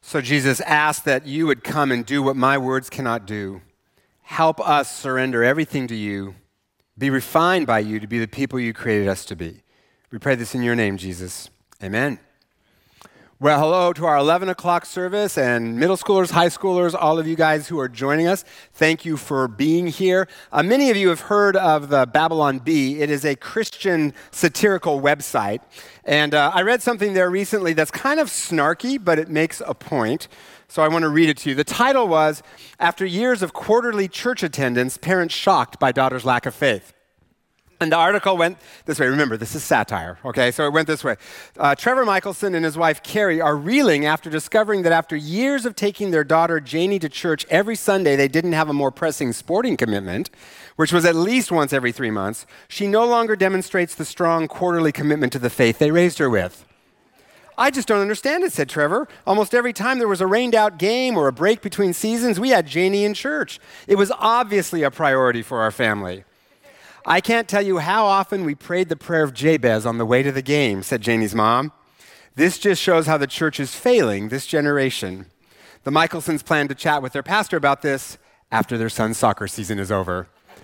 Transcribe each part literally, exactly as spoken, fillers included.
So Jesus asked that you would come and do what my words cannot do. Help us surrender everything to you. Be refined by you to be the people you created us to be. We pray this in your name, Jesus. Amen. Well, hello to our eleven o'clock service and middle schoolers, high schoolers, all of you guys who are joining us. Thank you for being here. Uh, many of you have heard of the Babylon Bee. It is a Christian satirical website. And uh, I read something there recently that's kind of snarky, but it makes a point. So I want to read it to you. The title was, After Years of Quarterly Church Attendance, Parents Shocked by Daughter's Lack of Faith. And the article went this way. Remember, this is satire, okay? So it went this way. Uh, Trevor Michelson and his wife, Carrie, are reeling after discovering that after years of taking their daughter, Janie, to church every Sunday, they didn't have a more pressing sporting commitment, which was at least once every three months. She no longer demonstrates the strong quarterly commitment to the faith they raised her with. I just don't understand it, said Trevor. Almost every time there was a rained-out game or a break between seasons, we had Janie in church. It was obviously a priority for our family. I can't tell you how often we prayed the prayer of Jabez on the way to the game, said Janie's mom. This just shows how the church is failing this generation. The Michelsons plan to chat with their pastor about this after their son's soccer season is over.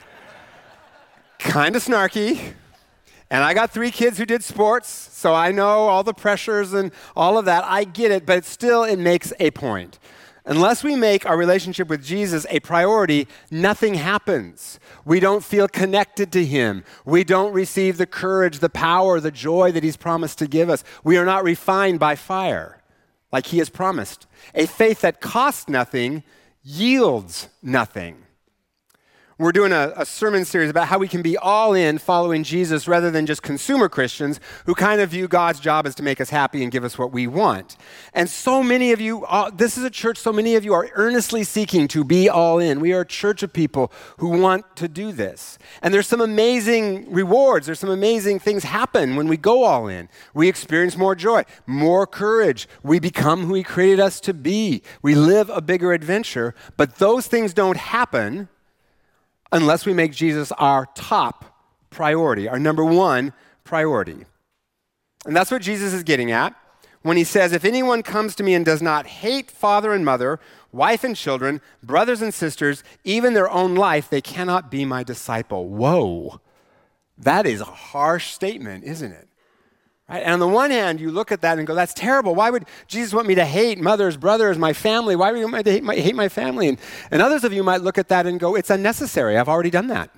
Kind of snarky. And I got three kids who did sports, so I know all the pressures and all of that. I get it, but still it makes a point. Unless we make our relationship with Jesus a priority, nothing happens. We don't feel connected to him. We don't receive the courage, the power, the joy that he's promised to give us. We are not refined by fire like he has promised. A faith that costs nothing yields nothing. We're doing a, a sermon series about how we can be all in following Jesus rather than just consumer Christians who kind of view God's job as to make us happy and give us what we want. And so many of you, uh, this is a church, so many of you are earnestly seeking to be all in. We are a church of people who want to do this. And there's some amazing rewards. There's some amazing things happen when we go all in. We experience more joy, more courage. We become who he created us to be. We live a bigger adventure. But those things don't happen unless we make Jesus our top priority, our number one priority. And that's what Jesus is getting at when he says, if anyone comes to me and does not hate father and mother, wife and children, brothers and sisters, even their own life, they cannot be my disciple. Whoa, that is a harsh statement, isn't it? Right? And on the one hand, you look at that and go, that's terrible. Why would Jesus want me to hate mothers, brothers, my family? Why would he want me to hate my, hate my family? And, and others of you might look at that and go, it's unnecessary. I've already done that.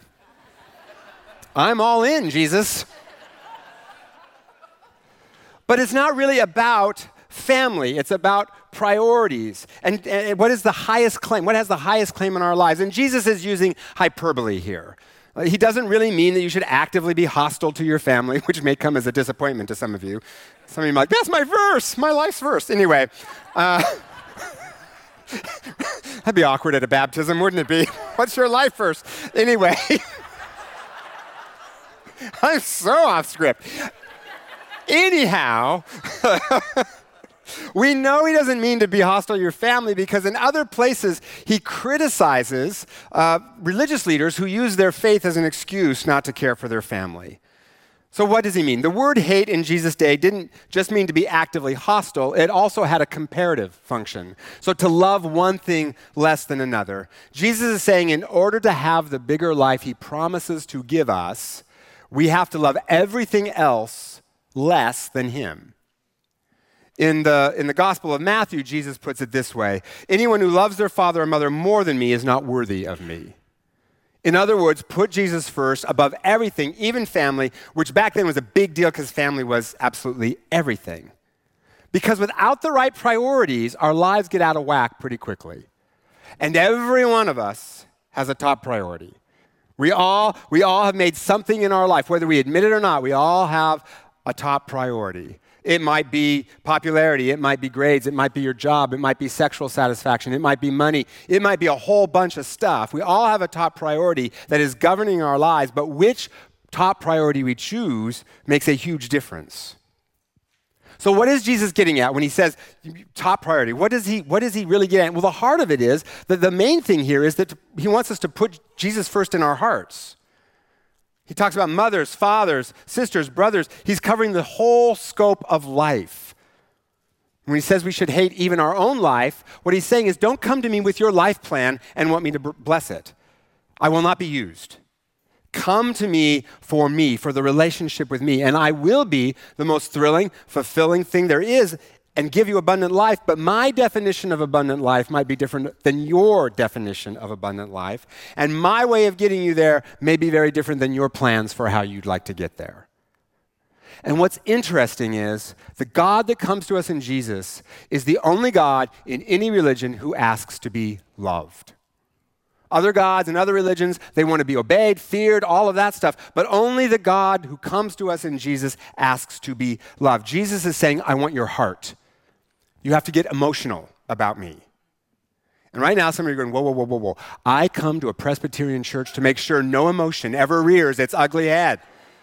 I'm all in, Jesus. But it's not really about family. It's about priorities. And, and what is the highest claim? What has the highest claim in our lives? And Jesus is using hyperbole here. He doesn't really mean that you should actively be hostile to your family, which may come as a disappointment to some of you. Some of you are like, that's my verse, my life's verse. Anyway, uh, that'd be awkward at a baptism, wouldn't it be? What's your life verse? Anyway, I'm so off script. Anyhow, we know he doesn't mean to be hostile to your family because in other places he criticizes uh, religious leaders who use their faith as an excuse not to care for their family. So what does he mean? The word hate in Jesus' day didn't just mean to be actively hostile. It also had a comparative function. So to love one thing less than another. Jesus is saying in order to have the bigger life he promises to give us, we have to love everything else less than him. In the, in the Gospel of Matthew, Jesus puts it this way, anyone who loves their father or mother more than me is not worthy of me. In other words, put Jesus first above everything, even family, which back then was a big deal because family was absolutely everything. Because without the right priorities, our lives get out of whack pretty quickly. And every one of us has a top priority. We all, we all have made something in our life, whether we admit it or not, we all have a top priority. It might be popularity, it might be grades, it might be your job, it might be sexual satisfaction, it might be money, it might be a whole bunch of stuff. We all have a top priority that is governing our lives, but which top priority we choose makes a huge difference. So what is Jesus getting at when he says top priority? What does he, what does he really get at? Well, the heart of it is that the main thing here is that he wants us to put Jesus first in our hearts. He talks about mothers, fathers, sisters, brothers. He's covering the whole scope of life. When he says we should hate even our own life, what he's saying is don't come to me with your life plan and want me to bless it. I will not be used. Come to me for me, for the relationship with me, and I will be the most thrilling, fulfilling thing there is and give you abundant life, but my definition of abundant life might be different than your definition of abundant life, and my way of getting you there may be very different than your plans for how you'd like to get there. And what's interesting is the God that comes to us in Jesus is the only God in any religion who asks to be loved. Other gods and other religions, they want to be obeyed, feared, all of that stuff. But only the God who comes to us in Jesus asks to be loved. Jesus is saying, I want your heart. You have to get emotional about me. And right now, some of you are going, whoa, whoa, whoa, whoa, whoa. I come to a Presbyterian church to make sure no emotion ever rears its ugly head.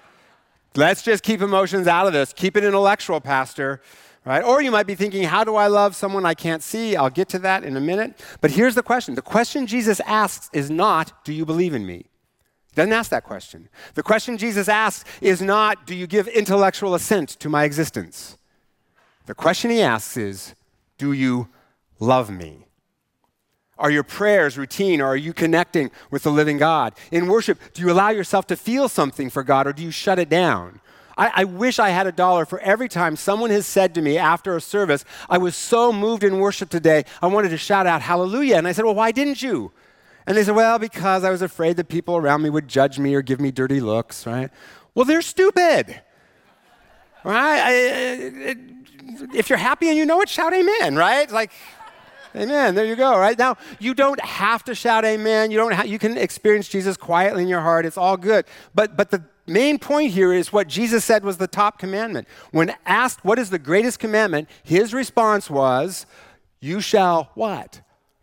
Let's just keep emotions out of this. Keep it intellectual, Pastor. Right? Or you might be thinking, how do I love someone I can't see? I'll get to that in a minute. But here's the question. The question Jesus asks is not, do you believe in me? He doesn't ask that question. The question Jesus asks is not, do you give intellectual assent to my existence? The question he asks is, do you love me? Are your prayers routine, or are you connecting with the living God? In worship, do you allow yourself to feel something for God, or do you shut it down? I, I wish I had a dollar for every time someone has said to me after a service, I was so moved in worship today, I wanted to shout out hallelujah. And I said, well, why didn't you? And they said, well, because I was afraid that people around me would judge me or give me dirty looks, right? Well, they're stupid, right? I, I, if you're happy and you know it, shout amen, right? Like, amen, there you go, right? Now, you don't have to shout amen. You don't ha- you can experience Jesus quietly in your heart. It's all good. But but the main point here is what Jesus said was the top commandment. When asked what is the greatest commandment, his response was, you shall what?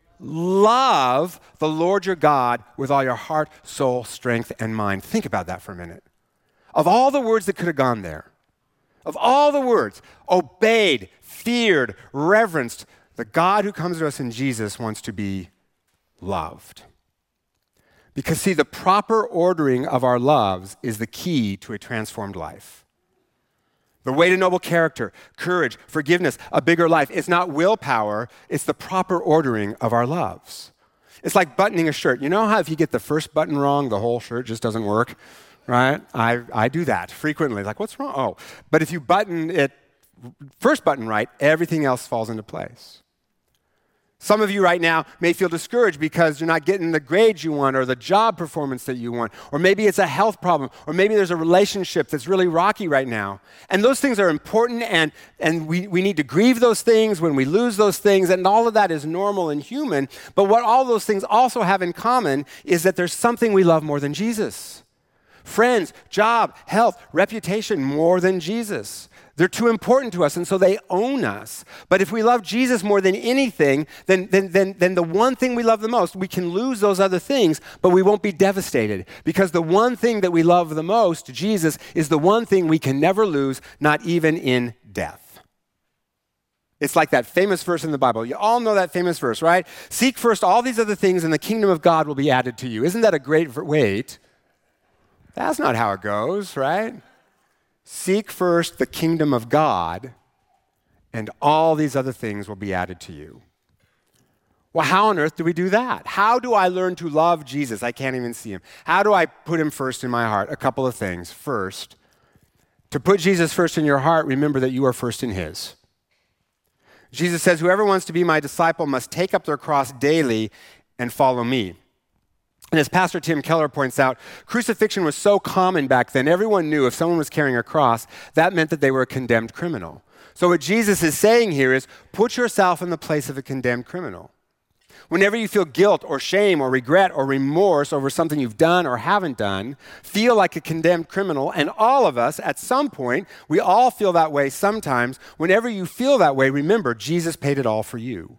Love the Lord your God with all your heart, soul, strength, and mind. Think about that for a minute. Of all the words that could have gone there, of all the words, obeyed, feared, reverenced, the God who comes to us in Jesus wants to be loved. Because, see, the proper ordering of our loves is the key to a transformed life. The way to noble character, courage, forgiveness, a bigger life. It's not willpower, it's the proper ordering of our loves. It's like buttoning a shirt. You know how if you get the first button wrong, the whole shirt just doesn't work, right? I, I do that frequently. Like, what's wrong? Oh, but if you button it, first button right, everything else falls into place. Some of you right now may feel discouraged because you're not getting the grades you want or the job performance that you want, or maybe it's a health problem, or maybe there's a relationship that's really rocky right now. And those things are important, and, and we, we need to grieve those things when we lose those things, and all of that is normal and human. But what all those things also have in common is that there's something we love more than Jesus. Friends, job, health, reputation more than Jesus. They're too important to us, and so they own us. But if we love Jesus more than anything, then, then, then, then the one thing we love the most, we can lose those other things, but we won't be devastated. Because the one thing that we love the most, Jesus, is the one thing we can never lose, not even in death. It's like that famous verse in the Bible. You all know that famous verse, right? Seek first all these other things, and the kingdom of God will be added to you. Isn't that a great wait? That's not how it goes, right? Seek first the kingdom of God, and all these other things will be added to you. Well, how on earth do we do that? How do I learn to love Jesus? I can't even see him. How do I put him first in my heart? A couple of things. First, to put Jesus first in your heart, remember that you are first in his. Jesus says, whoever wants to be my disciple must take up their cross daily and follow me. And as Pastor Tim Keller points out, crucifixion was so common back then, everyone knew if someone was carrying a cross, that meant that they were a condemned criminal. So what Jesus is saying here is, put yourself in the place of a condemned criminal. Whenever you feel guilt or shame or regret or remorse over something you've done or haven't done, feel like a condemned criminal, and all of us, at some point, we all feel that way sometimes. Whenever you feel that way, remember, Jesus paid it all for you.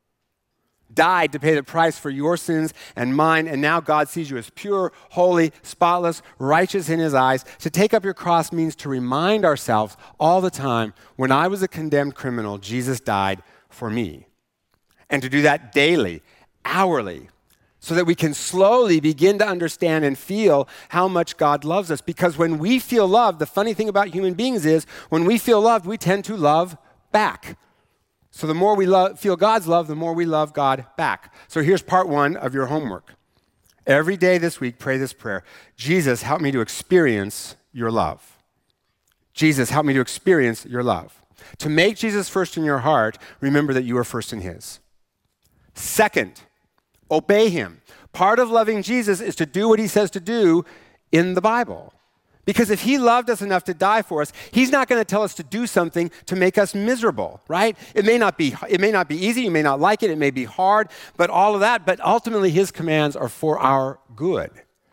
Died to pay the price for your sins and mine, and now God sees you as pure, holy, spotless, righteous in his eyes. To take up your cross means to remind ourselves all the time, when I was a condemned criminal, Jesus died for me. And to do that daily, hourly, so that we can slowly begin to understand and feel how much God loves us. Because when we feel loved, the funny thing about human beings is, when we feel loved, we tend to love back. So the more we love, feel God's love, the more we love God back. So here's part one of your homework. Every day this week, pray this prayer. Jesus, help me to experience your love. Jesus, help me to experience your love. To make Jesus first in your heart, remember that you are first in his. Second, obey him. Part of loving Jesus is to do what he says to do in the Bible. Because if he loved us enough to die for us, he's not going to tell us to do something to make us miserable, right? It may not be, it may not be easy, you may not like it, it may be hard, but all of that, but ultimately his commands are for our good.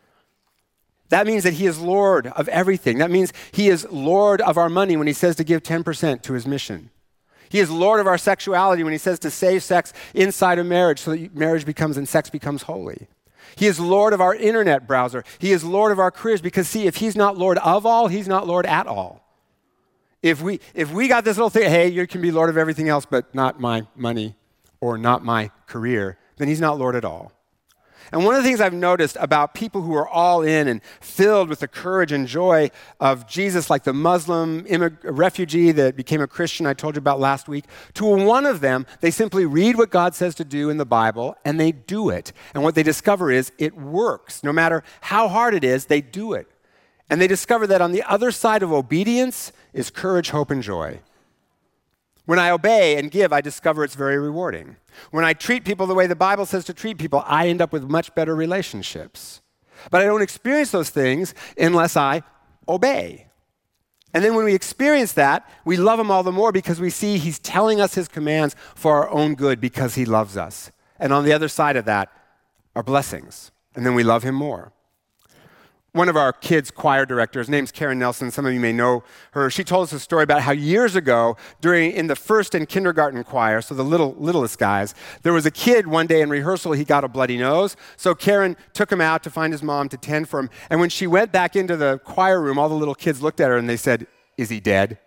That means that he is Lord of everything. That means he is Lord of our money when he says to give ten percent to his mission. He is Lord of our sexuality when he says to save sex inside of marriage so that marriage becomes and sex becomes holy. He is Lord of our internet browser. He is Lord of our careers because, see, if he's not Lord of all, he's not Lord at all. If we, if we got this little thing, hey, you can be Lord of everything else but not my money or not my career, then he's not Lord at all. And one of the things I've noticed about people who are all in and filled with the courage and joy of Jesus, like the Muslim immig- refugee that became a Christian I told you about last week, to one of them, they simply read what God says to do in the Bible and they do it. And what they discover is it works. No matter how hard it is, they do it. And they discover that on the other side of obedience is courage, hope, and joy. When I obey and give, I discover it's very rewarding. When I treat people the way the Bible says to treat people, I end up with much better relationships. But I don't experience those things unless I obey. And then when we experience that, we love him all the more because we see he's telling us his commands for our own good because he loves us. And on the other side of that are blessings. And then we love him more. One of our kids' choir directors, name's Karen Nelson, some of you may know her, she told us a story about how years ago, during in the first and kindergarten choir, so the little littlest guys, there was a kid one day in rehearsal, he got a bloody nose, so Karen took him out to find his mom to tend for him, and when she went back into the choir room, all the little kids looked at her and they said, "Is he dead?"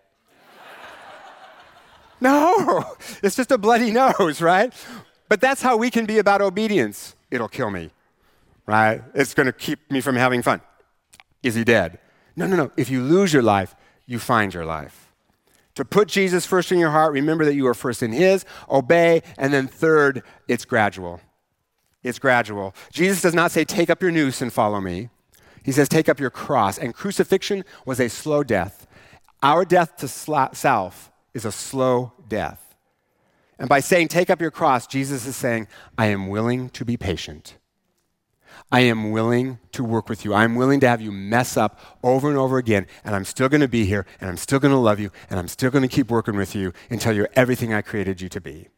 No, it's just a bloody nose, right? But that's how we can be about obedience. It'll kill me, right? It's going to keep me from having fun. Is he dead? No, no, no. If you lose your life, you find your life. To put Jesus first in your heart, remember that you are first in his, obey, and then third, it's gradual. It's gradual. Jesus does not say, take up your noose and follow me. He says, take up your cross. And crucifixion was a slow death. Our death to self is a slow death. And by saying, take up your cross, Jesus is saying, I am willing to be patient. I am willing to work with you. I'm willing to have you mess up over and over again, and I'm still going to be here, and I'm still going to love you, and I'm still going to keep working with you until you're everything I created you to be.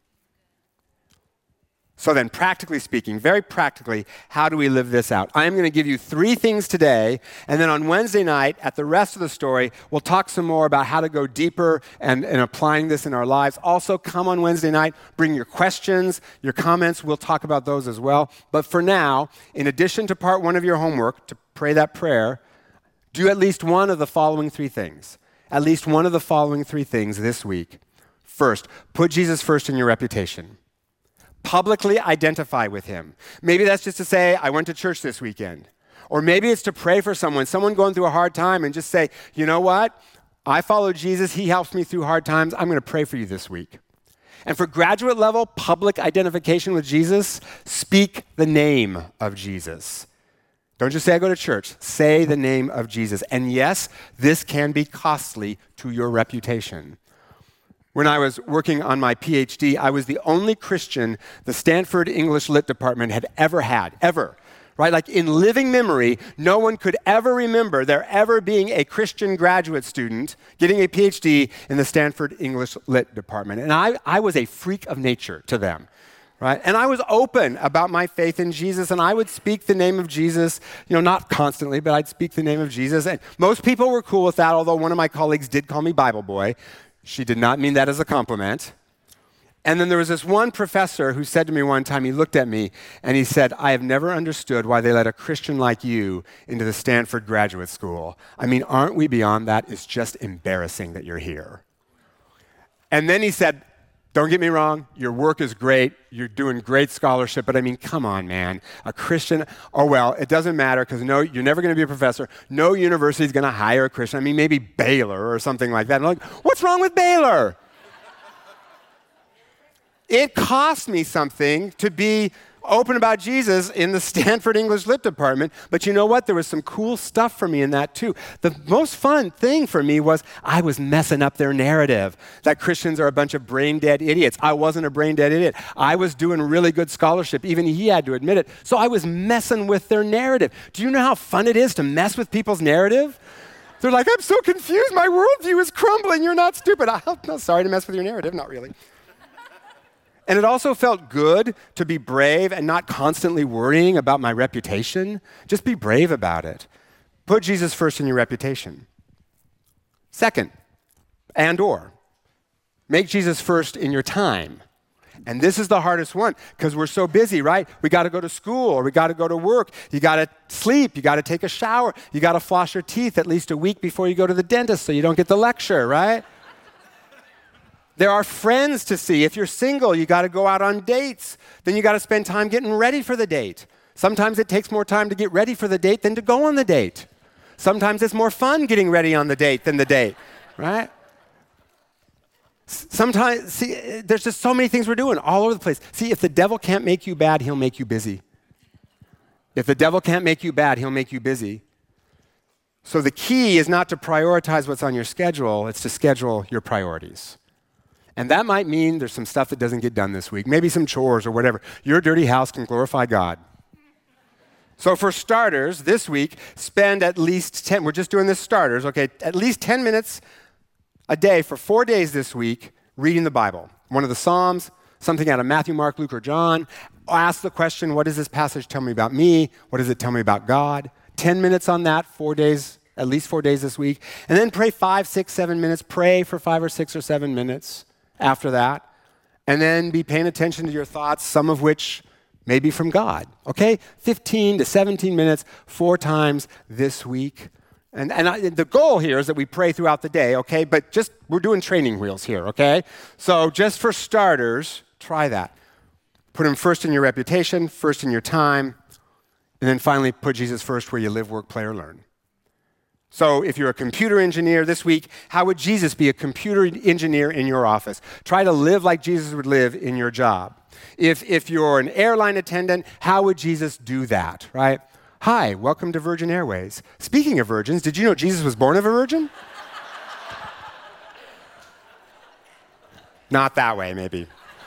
So then, practically speaking, very practically, how do we live this out? I'm going to give you three things today, and then on Wednesday night, at the rest of the story, we'll talk some more about how to go deeper and, and applying this in our lives. Also, come on Wednesday night, bring your questions, your comments. We'll talk about those as well. But for now, in addition to part one of your homework, to pray that prayer, do at least one of the following three things. At least one of the following three things this week. First, put Jesus first in your reputation. Publicly identify with him. Maybe that's just to say, I went to church this weekend. Or maybe it's to pray for someone, someone going through a hard time and just say, you know what? I follow Jesus. He helps me through hard times. I'm going to pray for you this week. And for graduate level public identification with Jesus, speak the name of Jesus. Don't just say I go to church. Say the name of Jesus. And yes, this can be costly to your reputation. When I was working on my P H D, I was the only Christian the Stanford English Lit department had ever had, ever. Right? Like in living memory, no one could ever remember there ever being a Christian graduate student getting a P H D in the Stanford English Lit department. And I, I was a freak of nature to them. Right? And I was open about my faith in Jesus, and I would speak the name of Jesus, you know, not constantly, but I'd speak the name of Jesus. And most people were cool with that, although one of my colleagues did call me Bible boy. She did not mean that as a compliment. And then there was this one professor who said to me one time, he looked at me and he said, I have never understood why they let a Christian like you into the Stanford Graduate School. I mean, aren't we beyond that? It's just embarrassing that you're here. And then he said, don't get me wrong, your work is great, you're doing great scholarship, but I mean, come on, man, a Christian, oh well, it doesn't matter because no, you're never going to be a professor, no university is going to hire a Christian, I mean, maybe Baylor or something like that. And I'm like, what's wrong with Baylor? It cost me something to be open about Jesus in the Stanford English Lit department, but you know what? There was some cool stuff for me in that too. The most fun thing for me was I was messing up their narrative that Christians are a bunch of brain-dead idiots. I wasn't a brain-dead idiot. I was doing really good scholarship. Even he had to admit it. So I was messing with their narrative. Do you know how fun it is to mess with people's narrative? They're like, I'm so confused. My worldview is crumbling. You're not stupid. I'm no, sorry to mess with your narrative. Not really. And it also felt good to be brave and not constantly worrying about my reputation. Just be brave about it. Put Jesus first in your reputation. Second, and or, make Jesus first in your time. And this is the hardest one because we're so busy, right? We got to go to school or we got to go to work. You got to sleep. You got to take a shower. You got to floss your teeth at least a week before you go to the dentist so you don't get the lecture, right? There are friends to see. If you're single, you got to go out on dates. Then you got to spend time getting ready for the date. Sometimes it takes more time to get ready for the date than to go on the date. Sometimes it's more fun getting ready on the date than the date, right? Sometimes, see, there's just so many things we're doing all over the place. See, if the devil can't make you bad, he'll make you busy. If the devil can't make you bad, he'll make you busy. So the key is not to prioritize what's on your schedule, it's to schedule your priorities. And that might mean there's some stuff that doesn't get done this week, maybe some chores or whatever. Your dirty house can glorify God. So for starters, this week, spend at least ten, we're just doing this starters, okay, at least ten minutes a day for four days this week reading the Bible. One of the Psalms, something out of Matthew, Mark, Luke, or John. Ask the question, what does this passage tell me about me? What does it tell me about God? ten minutes on that, four days, at least four days this week. And then pray five, six, seven minutes. Pray for five or six or seven minutes after that, and then be paying attention to your thoughts, some of which may be from God, okay? fifteen to seventeen minutes, four times this week. And, and I, the goal here is that we pray throughout the day, okay? But just, we're doing training wheels here, okay? So just for starters, try that. Put him first in your reputation, first in your time, and then finally put Jesus first where you live, work, play, or learn. So if you're a computer engineer this week, how would Jesus be a computer engineer in your office? Try to live like Jesus would live in your job. If, if you're an airline attendant, how would Jesus do that, right? Hi, welcome to Virgin Airways. Speaking of virgins, did you know Jesus was born of a virgin? Not that way, maybe.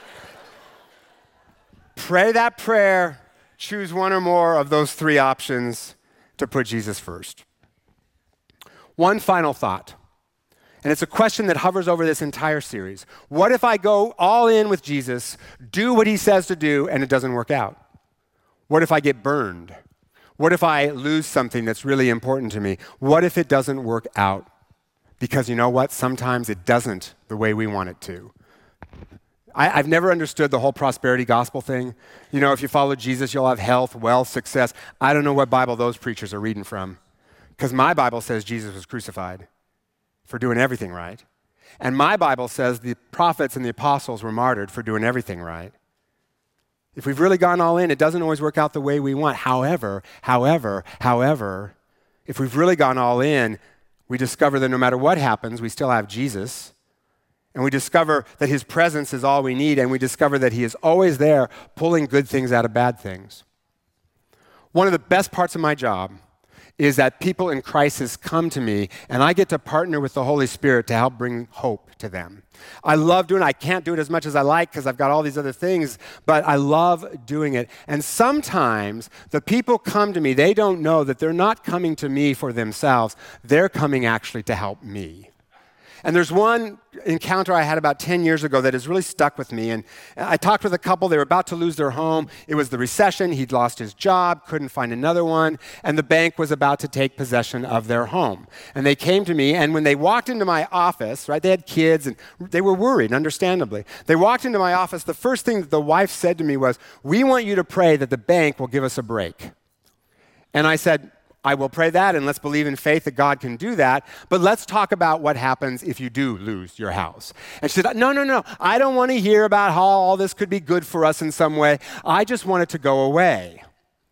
Pray that prayer. Choose one or more of those three options to put Jesus first. One final thought, and it's a question that hovers over this entire series. What if I go all in with Jesus, do what he says to do, and it doesn't work out? What if I get burned? What if I lose something that's really important to me? What if it doesn't work out? Because you know what? Sometimes it doesn't the way we want it to. I, I've never understood the whole prosperity gospel thing. You know, if you follow Jesus, you'll have health, wealth, success. I don't know what Bible those preachers are reading from. Because my Bible says Jesus was crucified for doing everything right. And my Bible says the prophets and the apostles were martyred for doing everything right. If we've really gone all in, it doesn't always work out the way we want. However, however, however, if we've really gone all in, we discover that no matter what happens, we still have Jesus. And we discover that his presence is all we need. And we discover that he is always there pulling good things out of bad things. One of the best parts of my job is that people in crisis come to me, and I get to partner with the Holy Spirit to help bring hope to them. I love doing it. I can't do it as much as I like because I've got all these other things, but I love doing it. And sometimes the people come to me, they don't know that they're not coming to me for themselves. They're coming actually to help me. And there's one encounter I had about ten years ago that has really stuck with me. And I talked with a couple. They were about to lose their home. It was the recession. He'd lost his job, couldn't find another one. And the bank was about to take possession of their home. And they came to me. And when they walked into my office, right, they had kids and they were worried, understandably. They walked into my office. The first thing that the wife said to me was, "We want you to pray that the bank will give us a break." And I said, I will pray that, and let's believe in faith that God can do that, but let's talk about what happens if you do lose your house. And she said, no, no, no, I don't want to hear about how all this could be good for us in some way. I just want it to go away.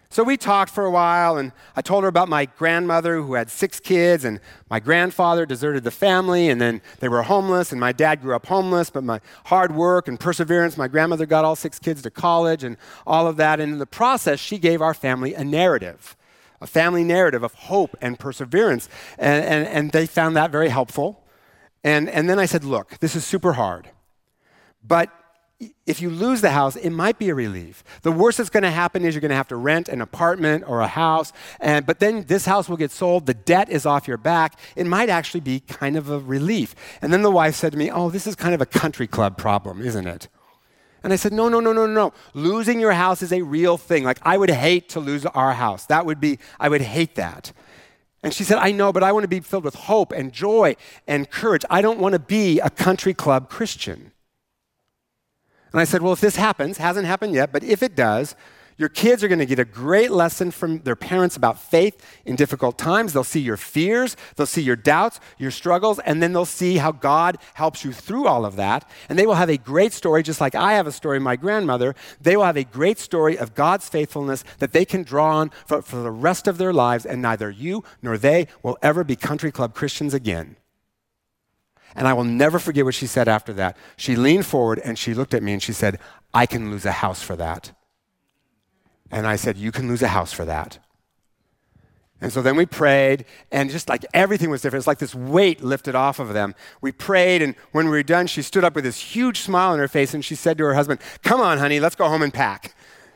So we talked for a while, and I told her about my grandmother who had six kids, and my grandfather deserted the family, and then they were homeless, and my dad grew up homeless, but my hard work and perseverance, my grandmother got all six kids to college and all of that. And in the process, she gave our family a narrative, a family narrative of hope and perseverance, and, and, and they found that very helpful. And, and then I said, look, this is super hard, but if you lose the house, it might be a relief. The worst that's going to happen is you're going to have to rent an apartment or a house, and but then this house will get sold. The debt is off your back. It might actually be kind of a relief. And then the wife said to me, oh, this is kind of a country club problem, isn't it? And I said, no, no, no, no, no. Losing your house is a real thing. Like, I would hate to lose our house. That would be, I would hate that. And she said, I know, but I want to be filled with hope and joy and courage. I don't want to be a country club Christian. And I said, well, if this happens, hasn't happened yet, but if it does, your kids are going to get a great lesson from their parents about faith in difficult times. They'll see your fears, they'll see your doubts, your struggles, and then they'll see how God helps you through all of that. And they will have a great story, just like I have a story of my grandmother. They will have a great story of God's faithfulness that they can draw on for, for the rest of their lives, and neither you nor they will ever be country club Christians again. And I will never forget what she said after that. She leaned forward and she looked at me and she said, I can lose a house for that. And I said, you can lose a house for that. And so then we prayed, and just like everything was different. It's like this weight lifted off of them. We prayed, and when we were done, she stood up with this huge smile on her face and she said to her husband, come on, honey, let's go home and pack.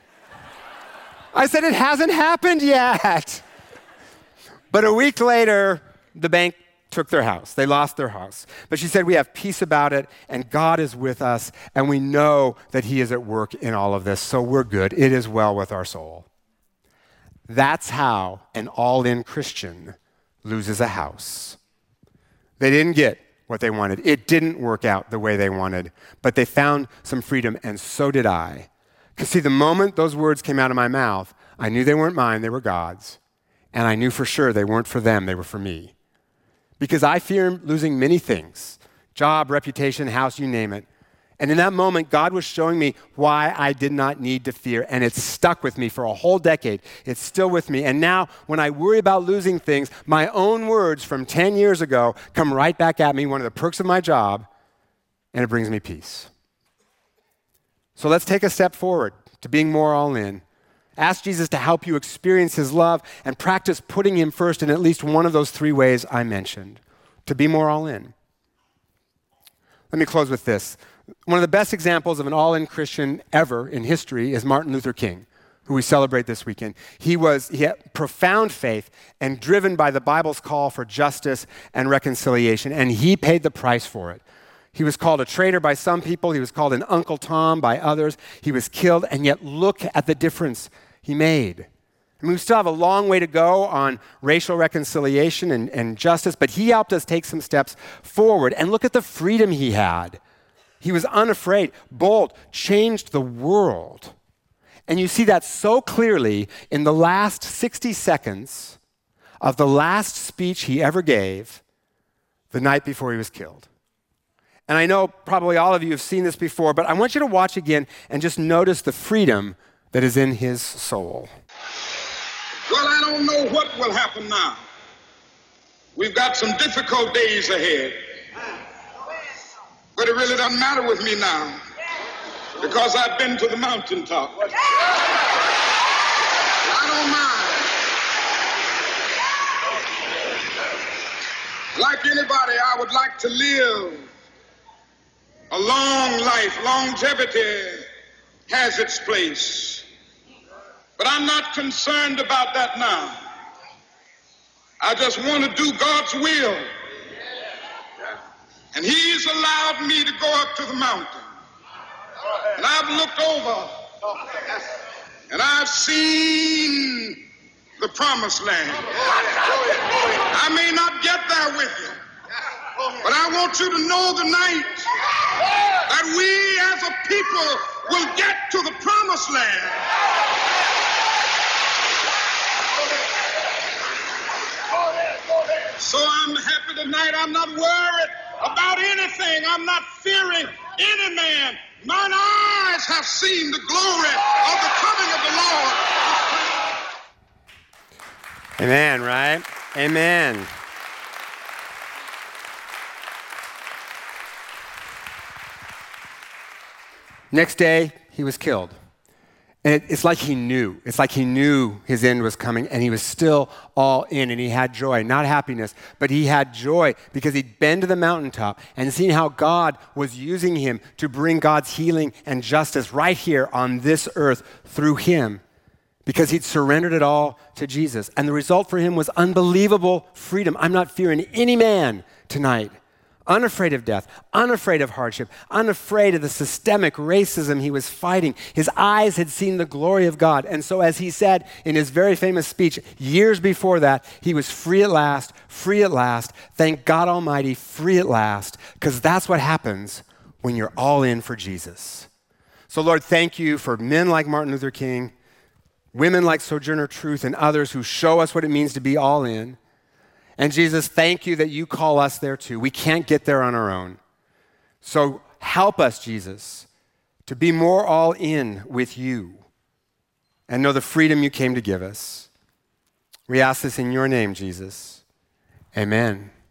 I said, it hasn't happened yet. But a week later, the bank took their house. They lost their house. But she said, we have peace about it, and God is with us, and we know that he is at work in all of this, so we're good. It is well with our soul. That's how an all-in Christian loses a house. They didn't get what they wanted. It didn't work out the way they wanted, but they found some freedom, and so did I. Because see, the moment those words came out of my mouth, I knew they weren't mine, they were God's, and I knew for sure they weren't for them, they were for me. Because I fear losing many things, job, reputation, house, you name it. And in that moment, God was showing me why I did not need to fear, and it stuck with me for a whole decade. It's still with me. And now, when I worry about losing things, my own words from ten years ago come right back at me, one of the perks of my job, and it brings me peace. So let's take a step forward to being more all in. Ask Jesus to help you experience his love and practice putting him first in at least one of those three ways I mentioned, to be more all in. Let me close with this. One of the best examples of an all-in Christian ever in history is Martin Luther King, who we celebrate this weekend. He was he had profound faith and driven by the Bible's call for justice and reconciliation, and he paid the price for it. He was called a traitor by some people. He was called an Uncle Tom by others. He was killed, and yet look at the difference he made. I mean, we still have a long way to go on racial reconciliation and, and justice, but he helped us take some steps forward. And look at the freedom he had. He was unafraid, bold, changed the world. And you see that so clearly in the last sixty seconds of the last speech he ever gave the night before he was killed. And I know probably all of you have seen this before, but I want you to watch again and just notice the freedom that is in his soul. Well, I don't know what will happen now. We've got some difficult days ahead. But it really doesn't matter with me now, because I've been to the mountaintop. I don't mind. Like anybody, I would like to live a long life. Longevity has its place. But I'm not concerned about that now. I just want to do God's will. And he's allowed me to go up to the mountain. And I've looked over and I've seen the promised land. I may not get there with you, but I want you to know tonight that we as a people will get to the promised land. So I'm happy tonight. I'm not worried about anything. I'm not fearing any man. Mine eyes have seen the glory of the coming of the Lord. Amen, right? Amen. Next day, he was killed. And it, it's like he knew. It's like he knew his end was coming, and he was still all in, and he had joy. Not happiness, but he had joy because he'd been to the mountaintop and seen how God was using him to bring God's healing and justice right here on this earth through him, because he'd surrendered it all to Jesus. And the result for him was unbelievable freedom. I'm not fearing any man tonight. Unafraid of death, unafraid of hardship, unafraid of the systemic racism he was fighting. His eyes had seen the glory of God. And so as he said in his very famous speech years before that, he was free at last, free at last. Thank God Almighty, free at last, because that's what happens when you're all in for Jesus. So Lord, thank you for men like Martin Luther King, women like Sojourner Truth, and others who show us what it means to be all in. And Jesus, thank you that you call us there too. We can't get there on our own. So help us, Jesus, to be more all in with you and know the freedom you came to give us. We ask this in your name, Jesus. Amen.